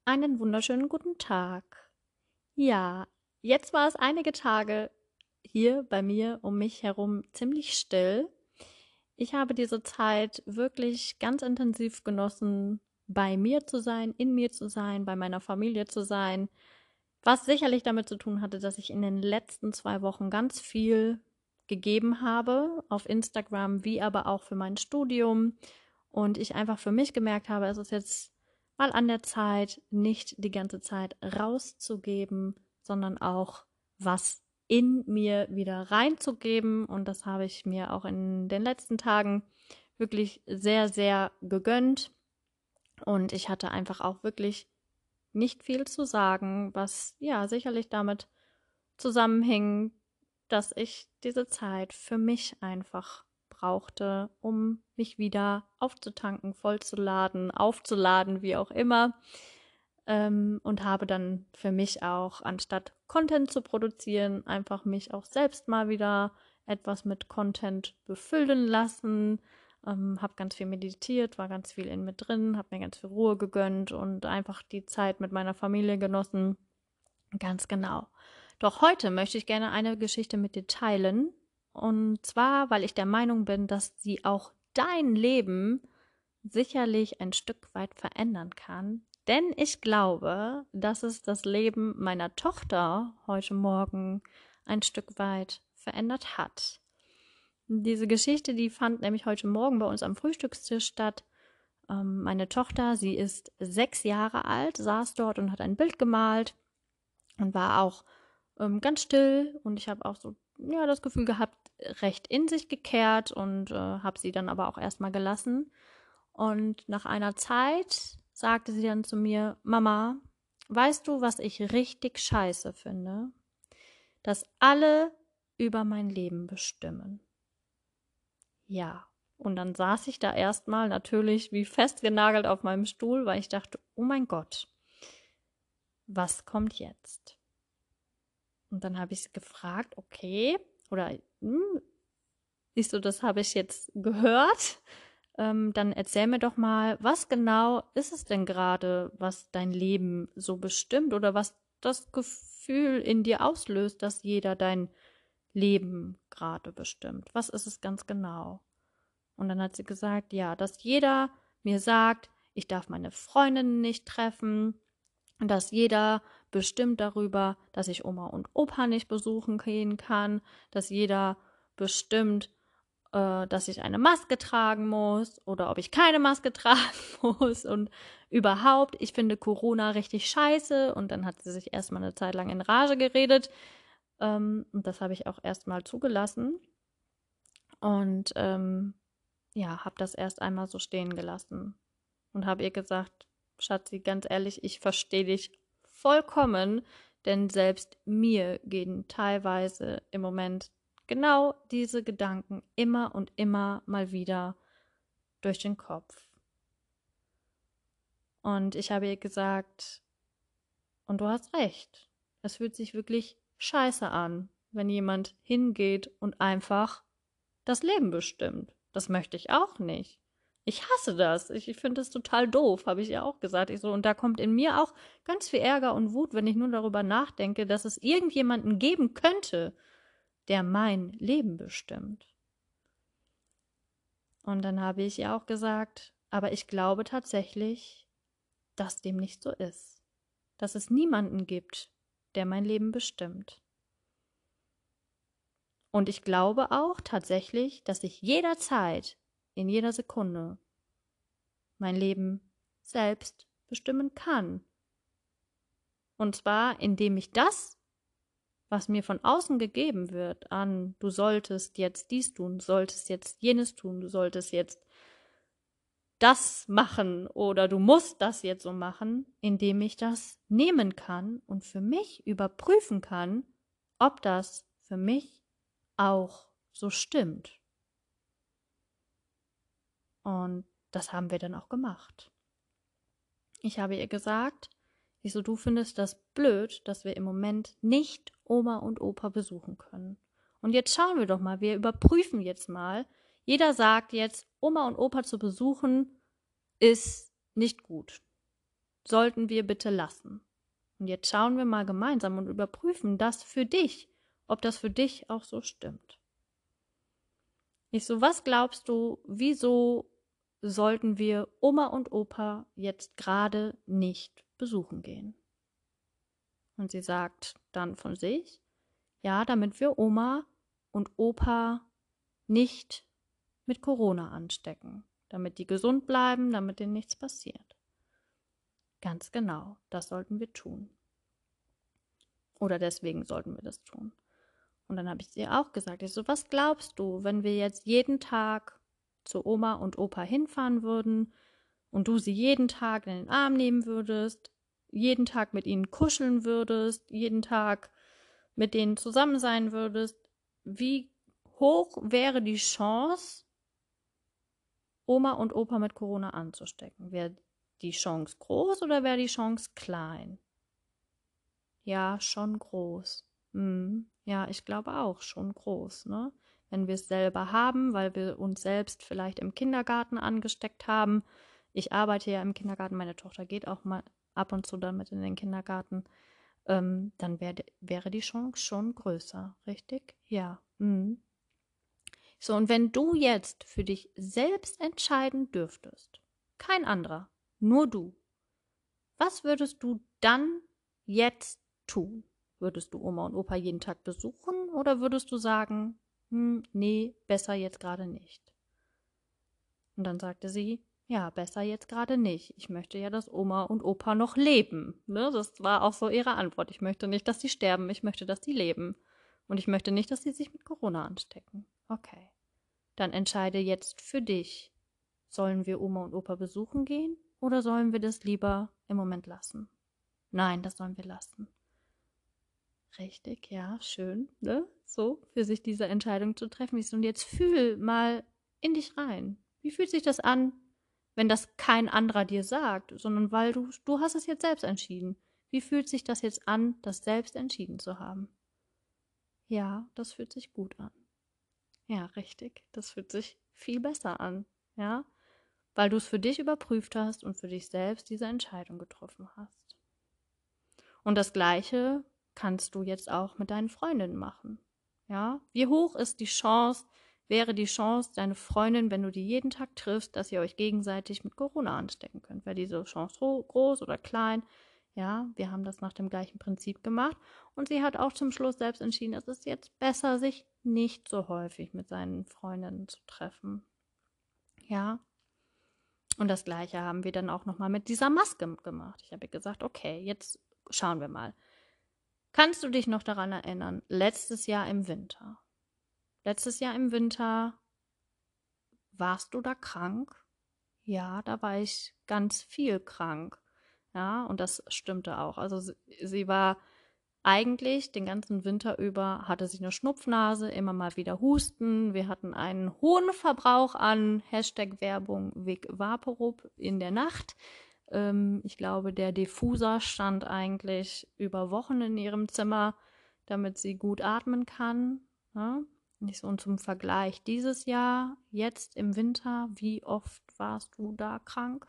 Einen wunderschönen guten Tag. Ja, jetzt war es einige Tage hier bei mir um mich herum ziemlich still. Ich habe diese Zeit wirklich ganz intensiv genossen, bei mir zu sein, in mir zu sein, bei meiner Familie zu sein, was sicherlich damit zu tun hatte, dass ich in den letzten 2 Wochen ganz viel gegeben habe, auf Instagram, wie aber auch für mein Studium. Und ich einfach für mich gemerkt habe, es ist jetzt mal an der Zeit, nicht die ganze Zeit rauszugeben, sondern auch was in mir wieder reinzugeben. Und das habe ich mir auch in den letzten Tagen wirklich sehr, sehr gegönnt. Und ich hatte einfach auch wirklich nicht viel zu sagen, was ja sicherlich damit zusammenhing, dass ich diese Zeit für mich einfach brauchte, um mich wieder aufzutanken, vollzuladen, aufzuladen, wie auch immer. Und habe dann für mich auch, anstatt Content zu produzieren, einfach mich auch selbst mal wieder etwas mit Content befüllen lassen. Habe ganz viel meditiert, war ganz viel in mir drin, habe mir ganz viel Ruhe gegönnt und einfach die Zeit mit meiner Familie genossen. Ganz genau. Doch heute möchte ich gerne eine Geschichte mit dir teilen. Und zwar, weil ich der Meinung bin, dass sie auch dein Leben sicherlich ein Stück weit verändern kann. Denn ich glaube, dass es das Leben meiner Tochter heute Morgen ein Stück weit verändert hat. Diese Geschichte, die fand nämlich heute Morgen bei uns am Frühstückstisch statt. Meine Tochter, sie ist 6 Jahre alt, saß dort und hat ein Bild gemalt und war auch ganz still, und ich habe auch so ja das Gefühl gehabt, recht in sich gekehrt, und habe sie dann aber auch erstmal gelassen. Und nach einer Zeit sagte sie dann zu mir: Mama, weißt du, was ich richtig scheiße finde? Dass alle über mein Leben bestimmen. Ja. Und dann saß ich da erstmal natürlich wie festgenagelt auf meinem Stuhl, weil ich dachte: Oh mein Gott, was kommt jetzt? Und dann habe ich sie gefragt: Okay, oder ich so, das habe ich jetzt gehört. Dann erzähl mir doch mal, was genau ist es denn gerade, was dein Leben so bestimmt, oder was das Gefühl in dir auslöst, dass jeder dein Leben gerade bestimmt? Was ist es ganz genau? Und dann hat sie gesagt: Ja, dass jeder mir sagt, ich darf meine Freundinnen nicht treffen, dass jeder bestimmt darüber, dass ich Oma und Opa nicht besuchen gehen kann, dass jeder bestimmt, dass ich eine Maske tragen muss oder ob ich keine Maske tragen muss, und überhaupt, ich finde Corona richtig scheiße. Und dann hat sie sich erstmal eine Zeit lang in Rage geredet, und das habe ich auch erstmal zugelassen und ja, habe das erst einmal so stehen gelassen und habe ihr gesagt: Schatzi, ganz ehrlich, ich verstehe dich vollkommen, denn selbst mir gehen teilweise im Moment genau diese Gedanken immer und immer mal wieder durch den Kopf. Und ich habe ihr gesagt: Und du hast recht. Es fühlt sich wirklich scheiße an, wenn jemand hingeht und einfach das Leben bestimmt. Das möchte ich auch nicht. Ich hasse das. Ich finde das total doof, habe ich ihr auch gesagt. Ich so, und da kommt in mir auch ganz viel Ärger und Wut, wenn ich nur darüber nachdenke, dass es irgendjemanden geben könnte, der mein Leben bestimmt. Und dann habe ich ihr auch gesagt: Aber ich glaube tatsächlich, dass dem nicht so ist. Dass es niemanden gibt, der mein Leben bestimmt. Und ich glaube auch tatsächlich, dass ich jederzeit, in jeder Sekunde, mein Leben selbst bestimmen kann. Und zwar, indem ich das, was mir von außen gegeben wird, an du solltest jetzt dies tun, du solltest jetzt jenes tun, du solltest jetzt das machen oder du musst das jetzt so machen, indem ich das nehmen kann und für mich überprüfen kann, ob das für mich auch so stimmt. Und das haben wir dann auch gemacht. Ich habe ihr gesagt, ich so, du findest das blöd, dass wir im Moment nicht Oma und Opa besuchen können. Und jetzt schauen wir doch mal, wir überprüfen jetzt mal. Jeder sagt jetzt, Oma und Opa zu besuchen ist nicht gut. sollten wir bitte lassen. Und jetzt schauen wir mal gemeinsam und überprüfen das für dich, ob das für dich auch so stimmt. Ich so, was glaubst du, wieso sollten wir Oma und Opa jetzt gerade nicht besuchen gehen? Und sie sagt dann von sich, ja, damit wir Oma und Opa nicht mit Corona anstecken, damit die gesund bleiben, damit denen nichts passiert. Ganz genau, das sollten wir tun. Oder deswegen sollten wir das tun. Und dann habe ich ihr auch gesagt, ich so, was glaubst du, wenn wir jetzt jeden Tag zu Oma und Opa hinfahren würden und du sie jeden Tag in den Arm nehmen würdest, jeden Tag mit ihnen kuscheln würdest, jeden Tag mit denen zusammen sein würdest, wie hoch wäre die Chance, Oma und Opa mit Corona anzustecken? Wäre die Chance groß oder wäre die Chance klein? Ja, schon groß. Ja, ich glaube auch schon groß, ne? Wenn wir es selber haben, weil wir uns selbst vielleicht im Kindergarten angesteckt haben. Ich arbeite ja im Kindergarten, meine Tochter geht auch mal ab und zu damit in den Kindergarten. Dann wäre die Chance schon größer, richtig? Ja. So, und wenn du jetzt für dich selbst entscheiden dürftest, kein anderer, nur du, was würdest du dann jetzt tun? Würdest du Oma und Opa jeden Tag besuchen oder würdest du sagen, nee, besser jetzt gerade nicht? Und dann sagte sie, ja, besser jetzt gerade nicht. Ich möchte ja, dass Oma und Opa noch leben. Ne? Das war auch so ihre Antwort. Ich möchte nicht, dass sie sterben, ich möchte, dass sie leben. Und ich möchte nicht, dass sie sich mit Corona anstecken. Okay. Dann entscheide jetzt für dich. Sollen wir Oma und Opa besuchen gehen oder sollen wir das lieber im Moment lassen? Nein, das sollen wir lassen. Richtig, ja, schön, ne? So, für sich diese Entscheidung zu treffen. Und jetzt fühl mal in dich rein. Wie fühlt sich das an, wenn das kein anderer dir sagt, sondern weil du hast es jetzt selbst entschieden. Wie fühlt sich das jetzt an, das selbst entschieden zu haben? Ja, das fühlt sich gut an. Ja, richtig. Das fühlt sich viel besser an. Ja, weil du es für dich überprüft hast und für dich selbst diese Entscheidung getroffen hast. Und das Gleiche kannst du jetzt auch mit deinen Freundinnen machen. Ja, wie hoch ist die Chance, wäre die Chance, deine Freundin, wenn du die jeden Tag triffst, dass ihr euch gegenseitig mit Corona anstecken könnt? Wäre diese Chance groß oder klein? Ja, wir haben das nach dem gleichen Prinzip gemacht. Und sie hat auch zum Schluss selbst entschieden, es ist jetzt besser, sich nicht so häufig mit seinen Freundinnen zu treffen. Ja, und das Gleiche haben wir dann auch nochmal mit dieser Maske gemacht. Ich habe gesagt, okay, jetzt schauen wir mal. Kannst du dich noch daran erinnern, letztes Jahr im Winter? Letztes Jahr im Winter warst du da krank? Ja, da war ich ganz viel krank. Ja, und das stimmte auch. Also sie war eigentlich den ganzen Winter über, hatte sie eine Schnupfnase, immer mal wieder Husten. Wir hatten einen hohen Verbrauch an Hashtag-Werbung Vic Vaporub in der Nacht. Ich glaube, der Diffuser stand eigentlich über Wochen in ihrem Zimmer, damit sie gut atmen kann. Ja? Nicht so, und zum Vergleich dieses Jahr, jetzt im Winter, wie oft warst du da krank?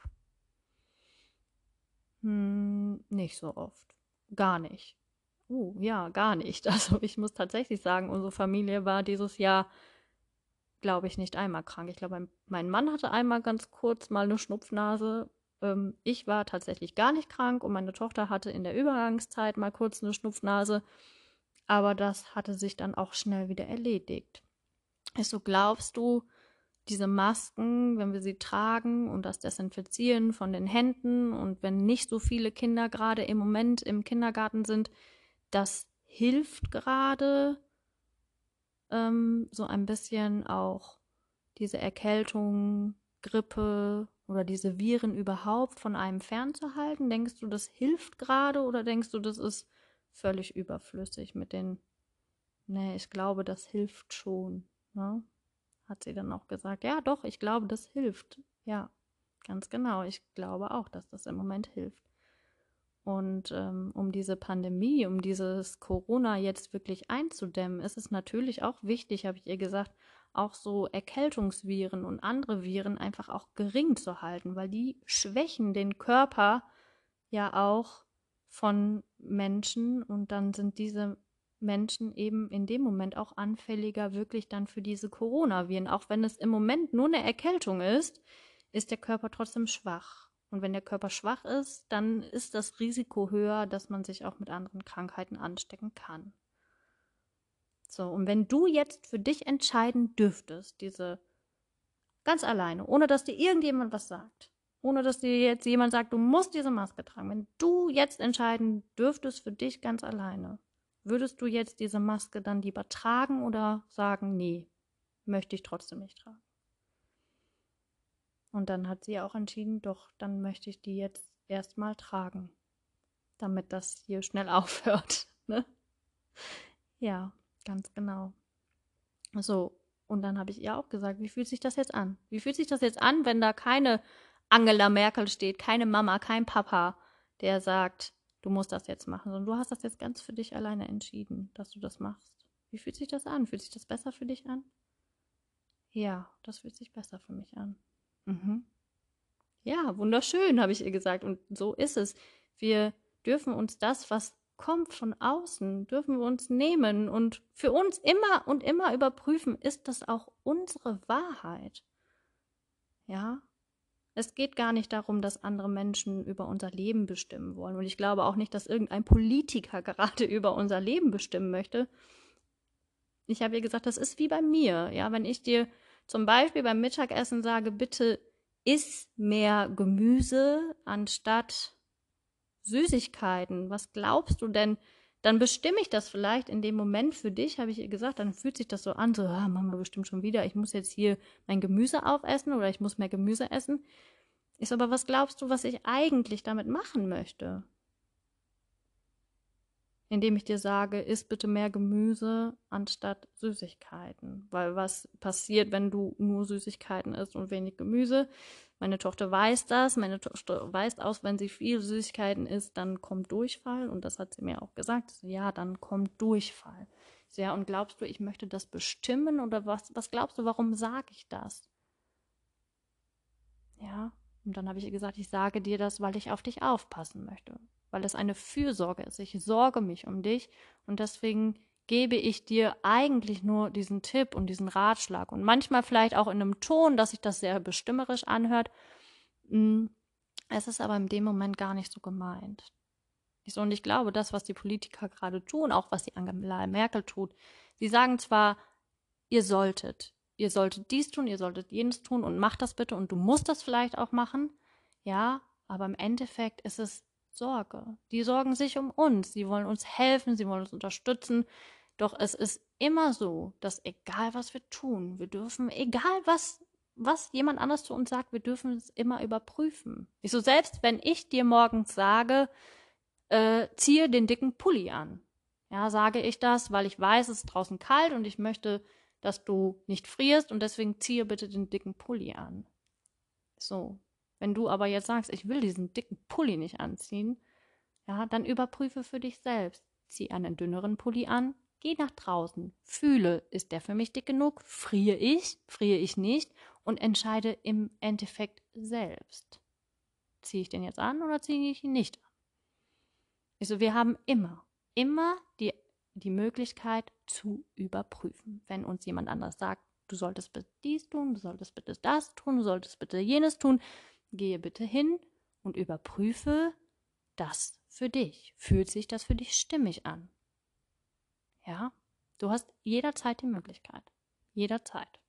Nicht so oft. Gar nicht. Ja, gar nicht. Also ich muss tatsächlich sagen, unsere Familie war dieses Jahr, glaube ich, nicht einmal krank. Ich glaube, mein Mann hatte einmal ganz kurz mal eine Schnupfnase. Ich war tatsächlich gar nicht krank und meine Tochter hatte in der Übergangszeit mal kurz eine Schnupfnase. Aber das hatte sich dann auch schnell wieder erledigt. Also glaubst du, diese Masken, wenn wir sie tragen und das Desinfizieren von den Händen und wenn nicht so viele Kinder gerade im Moment im Kindergarten sind, das hilft gerade so ein bisschen auch diese Erkältung, Grippe oder diese Viren überhaupt von einem fernzuhalten? Denkst du, das hilft gerade oder denkst du, das ist völlig überflüssig mit den, nee, ich glaube, das hilft schon, ne? Hat sie dann auch gesagt, ja doch, ich glaube, das hilft. Ja, ganz genau. Ich glaube auch, dass das im Moment hilft. Und um diese Pandemie, um dieses Corona jetzt wirklich einzudämmen, ist es natürlich auch wichtig, habe ich ihr gesagt, auch so Erkältungsviren und andere Viren einfach auch gering zu halten, weil die schwächen den Körper ja auch von Menschen und dann sind diese Menschen eben in dem Moment auch anfälliger wirklich dann für diese Coronaviren. Auch wenn es im Moment nur eine Erkältung ist der Körper trotzdem schwach. Und wenn der Körper schwach ist, dann ist das Risiko höher, dass man sich auch mit anderen Krankheiten anstecken kann. So, und wenn du jetzt für dich entscheiden dürftest, diese ganz alleine, ohne dass dir irgendjemand was sagt, ohne dass dir jetzt jemand sagt, du musst diese Maske tragen, wenn du jetzt entscheiden dürftest für dich ganz alleine, würdest du jetzt diese Maske dann lieber tragen oder sagen, nee, möchte ich trotzdem nicht tragen? Und dann hat sie auch entschieden, doch, dann möchte ich die jetzt erstmal tragen, damit das hier schnell aufhört. Ne? Ja, ganz genau. So, und dann habe ich ihr auch gesagt, wie fühlt sich das jetzt an? Wie fühlt sich das jetzt an, wenn da keine Angela Merkel steht, keine Mama, kein Papa, der sagt, du musst das jetzt machen, sondern du hast das jetzt ganz für dich alleine entschieden, dass du das machst. Wie fühlt sich das an? Fühlt sich das besser für dich an? Ja, das fühlt sich besser für mich an. Mhm. Ja, wunderschön, habe ich ihr gesagt. Und so ist es. Wir dürfen uns das, was kommt von außen, dürfen wir uns nehmen und für uns immer und immer überprüfen, ist das auch unsere Wahrheit? Ja, es geht gar nicht darum, dass andere Menschen über unser Leben bestimmen wollen. Und ich glaube auch nicht, dass irgendein Politiker gerade über unser Leben bestimmen möchte. Ich habe ihr gesagt, das ist wie bei mir. Ja, wenn ich dir zum Beispiel beim Mittagessen sage, bitte iss mehr Gemüse anstatt Süßigkeiten. Was glaubst du denn? Dann bestimme ich das vielleicht in dem Moment für dich, habe ich ihr gesagt. Dann fühlt sich das so an, so, ah, Mama bestimmt schon wieder, ich muss jetzt hier mein Gemüse aufessen oder ich muss mehr Gemüse essen. Ich so, aber was glaubst du, was ich eigentlich damit machen möchte? Indem ich dir sage, iss bitte mehr Gemüse anstatt Süßigkeiten. Weil was passiert, wenn du nur Süßigkeiten isst und wenig Gemüse? Meine Tochter weiß das. Meine Tochter weiß auch, wenn sie viel Süßigkeiten isst, dann kommt Durchfall. Und das hat sie mir auch gesagt. So, ja, dann kommt Durchfall. So, ja, und glaubst du, ich möchte das bestimmen? Oder was glaubst du, warum sage ich das? Ja, und dann habe ich ihr gesagt, ich sage dir das, weil ich auf dich aufpassen möchte, weil es eine Fürsorge ist. Ich sorge mich um dich und deswegen gebe ich dir eigentlich nur diesen Tipp und diesen Ratschlag und manchmal vielleicht auch in einem Ton, dass sich das sehr bestimmerisch anhört. Es ist aber in dem Moment gar nicht so gemeint. Und ich glaube, das, was die Politiker gerade tun, auch was die Angela Merkel tut, sie sagen zwar, ihr solltet dies tun, ihr solltet jenes tun und macht das bitte und du musst das vielleicht auch machen. Ja, aber im Endeffekt ist es Sorge. Die sorgen sich um uns, sie wollen uns helfen, sie wollen uns unterstützen. Doch es ist immer so, dass egal was wir tun, wir dürfen, egal was jemand anders zu uns sagt, wir dürfen es immer überprüfen. Selbst wenn ich dir morgens sage, ziehe den dicken Pulli an. Ja, sage ich das, weil ich weiß, es ist draußen kalt und ich möchte, dass du nicht frierst und deswegen ziehe bitte den dicken Pulli an. So. Wenn du aber jetzt sagst, ich will diesen dicken Pulli nicht anziehen, ja, dann überprüfe für dich selbst. Zieh einen dünneren Pulli an, geh nach draußen, fühle, ist der für mich dick genug, friere ich nicht und entscheide im Endeffekt selbst. Ziehe ich den jetzt an oder ziehe ich ihn nicht an? Wir haben immer die Möglichkeit zu überprüfen. Wenn uns jemand anders sagt, du solltest bitte dies tun, du solltest bitte das tun, du solltest bitte jenes tun, gehe bitte hin und überprüfe das für dich. Fühlt sich das für dich stimmig an? Ja, du hast jederzeit die Möglichkeit. Jederzeit.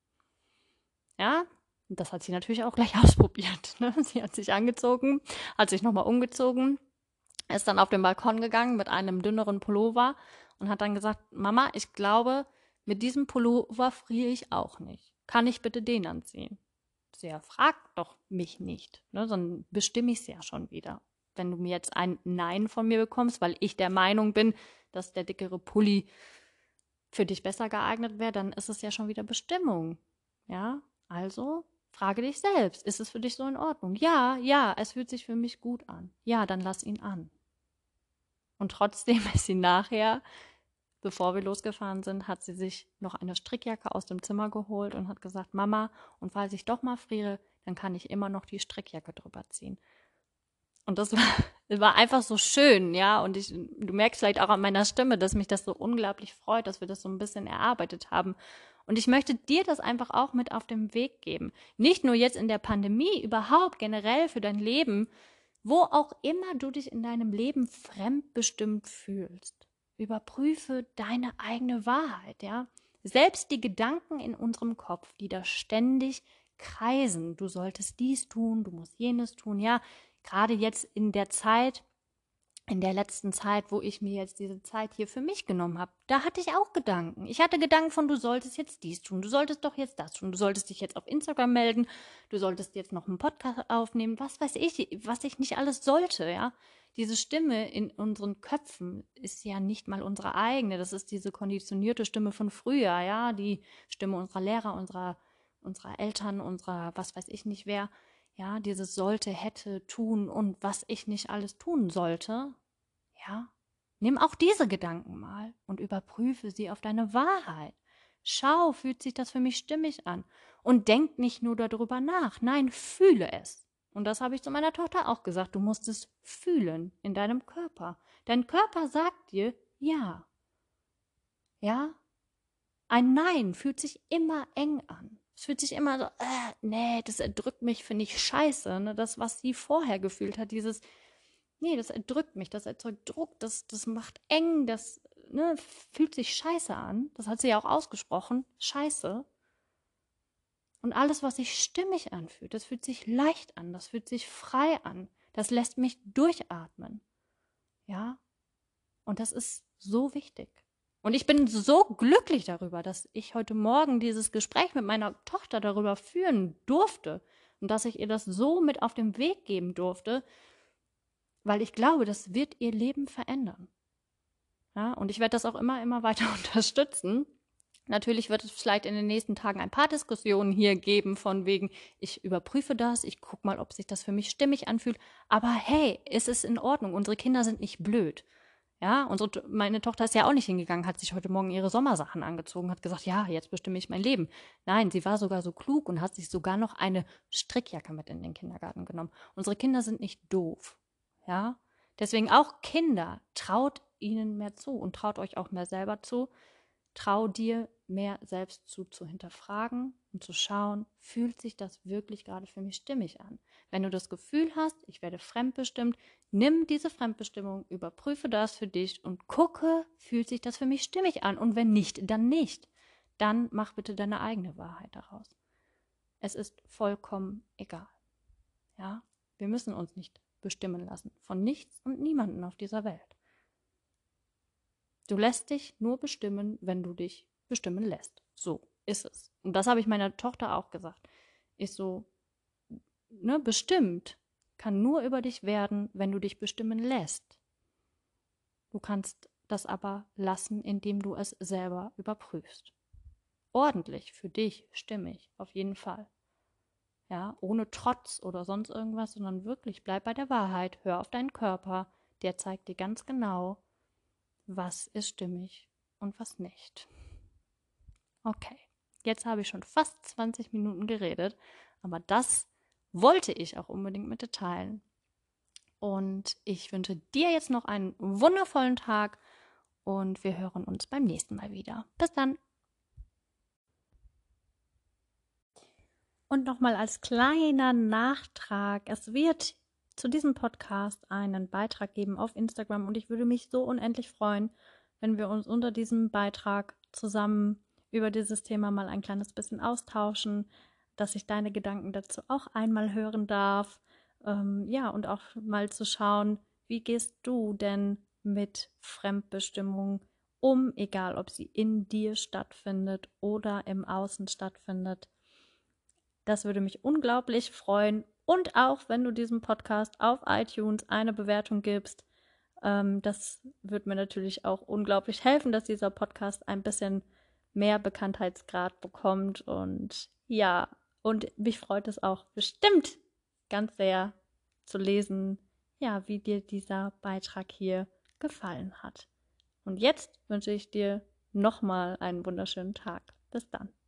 Ja, und das hat sie natürlich auch gleich ausprobiert. Ne? Sie hat sich angezogen, hat sich nochmal umgezogen, ist dann auf den Balkon gegangen mit einem dünneren Pullover und hat dann gesagt, Mama, ich glaube, mit diesem Pullover friere ich auch nicht. Kann ich bitte den anziehen? Sie fragt doch mich nicht, ne? Sondern bestimme ich es ja schon wieder. Wenn du mir jetzt ein Nein von mir bekommst, weil ich der Meinung bin, dass der dickere Pulli für dich besser geeignet wäre, dann ist es ja schon wieder Bestimmung. Ja, also frage dich selbst, ist es für dich so in Ordnung? Ja, ja, es fühlt sich für mich gut an. Ja, dann lass ihn an. Und trotzdem ist sie nachher, bevor wir losgefahren sind, hat sie sich noch eine Strickjacke aus dem Zimmer geholt und hat gesagt, Mama, und falls ich doch mal friere, dann kann ich immer noch die Strickjacke drüber ziehen. Und das war einfach so schön, ja. Und du merkst vielleicht auch an meiner Stimme, dass mich das so unglaublich freut, dass wir das so ein bisschen erarbeitet haben. Und ich möchte dir das einfach auch mit auf den Weg geben. Nicht nur jetzt in der Pandemie, überhaupt generell für dein Leben, wo auch immer du dich in deinem Leben fremdbestimmt fühlst. Überprüfe deine eigene Wahrheit, ja. Selbst die Gedanken in unserem Kopf, die da ständig kreisen, du solltest dies tun, du musst jenes tun, ja, gerade jetzt in der letzten Zeit, wo ich mir jetzt diese Zeit hier für mich genommen habe, da hatte ich auch Gedanken. Ich hatte Gedanken von, du solltest jetzt dies tun, du solltest doch jetzt das tun, du solltest dich jetzt auf Instagram melden, du solltest jetzt noch einen Podcast aufnehmen, was weiß ich, was ich nicht alles sollte, ja. Diese Stimme in unseren Köpfen ist ja nicht mal unsere eigene, das ist diese konditionierte Stimme von früher, ja, die Stimme unserer Lehrer, unserer Eltern, unserer, was weiß ich nicht wer. Ja, dieses sollte, hätte, tun und was ich nicht alles tun sollte, ja, nimm auch diese Gedanken mal und überprüfe sie auf deine Wahrheit. Schau, fühlt sich das für mich stimmig an? Und denk nicht nur darüber nach, nein, fühle es. Und das habe ich zu meiner Tochter auch gesagt, du musst es fühlen in deinem Körper. Dein Körper sagt dir ja. Ja, ein Nein fühlt sich immer eng an. Es fühlt sich immer so, nee, das erdrückt mich, finde ich scheiße. Ne? Das, was sie vorher gefühlt hat, dieses, nee, das erdrückt mich, das erzeugt Druck, das macht eng, das ne, fühlt sich scheiße an. Das hat sie ja auch ausgesprochen, scheiße. Und alles, was sich stimmig anfühlt, das fühlt sich leicht an, das fühlt sich frei an. Das lässt mich durchatmen. Ja, und das ist so wichtig. Und ich bin so glücklich darüber, dass ich heute Morgen dieses Gespräch mit meiner Tochter darüber führen durfte und dass ich ihr das so mit auf den Weg geben durfte, weil ich glaube, das wird ihr Leben verändern. Ja, und ich werde das auch immer weiter unterstützen. Natürlich wird es vielleicht in den nächsten Tagen ein paar Diskussionen hier geben, von wegen, ich überprüfe das, ich gucke mal, ob sich das für mich stimmig anfühlt. Aber hey, es ist in Ordnung. Unsere Kinder sind nicht blöd. Ja, meine Tochter ist ja auch nicht hingegangen, hat sich heute Morgen ihre Sommersachen angezogen, hat gesagt, ja, jetzt bestimme ich mein Leben. Nein, sie war sogar so klug und hat sich sogar noch eine Strickjacke mit in den Kindergarten genommen. Unsere Kinder sind nicht doof. Ja, deswegen auch Kinder, traut ihnen mehr zu und traut euch auch mehr selber zu. Trau dir mehr selbst zu hinterfragen und zu schauen, fühlt sich das wirklich gerade für mich stimmig an? Wenn du das Gefühl hast, ich werde fremdbestimmt, nimm diese Fremdbestimmung, überprüfe das für dich und gucke, fühlt sich das für mich stimmig an? Und wenn nicht, dann nicht. Dann mach bitte deine eigene Wahrheit daraus. Es ist vollkommen egal. Ja, wir müssen uns nicht bestimmen lassen von nichts und niemanden auf dieser Welt. Du lässt dich nur bestimmen, wenn du dich bestimmen lässt. So ist es. Und das habe ich meiner Tochter auch gesagt. Ich so, ne, bestimmt kann nur über dich werden, wenn du dich bestimmen lässt. Du kannst das aber lassen, indem du es selber überprüfst. Ordentlich, für dich, stimmig, auf jeden Fall. Ja, ohne Trotz oder sonst irgendwas, sondern wirklich bleib bei der Wahrheit, hör auf deinen Körper, der zeigt dir ganz genau, was ist stimmig und was nicht. Okay, jetzt habe ich schon fast 20 Minuten geredet, aber das wollte ich auch unbedingt mit dir teilen. Und ich wünsche dir jetzt noch einen wundervollen Tag und wir hören uns beim nächsten Mal wieder. Bis dann. Und nochmal als kleiner Nachtrag, es wird zu diesem Podcast einen Beitrag geben auf Instagram und ich würde mich so unendlich freuen, wenn wir uns unter diesem Beitrag zusammen über dieses Thema mal ein kleines bisschen austauschen, dass ich deine Gedanken dazu auch einmal hören darf. Ja, und auch mal zu schauen, wie gehst du denn mit Fremdbestimmung um, egal ob sie in dir stattfindet oder im Außen stattfindet. Das würde mich unglaublich freuen. Und auch, wenn du diesem Podcast auf iTunes eine Bewertung gibst. Das wird mir natürlich auch unglaublich helfen, dass dieser Podcast ein bisschen mehr Bekanntheitsgrad bekommt. Und ja, und mich freut es auch bestimmt ganz sehr zu lesen, ja, wie dir dieser Beitrag hier gefallen hat. Und jetzt wünsche ich dir nochmal einen wunderschönen Tag. Bis dann.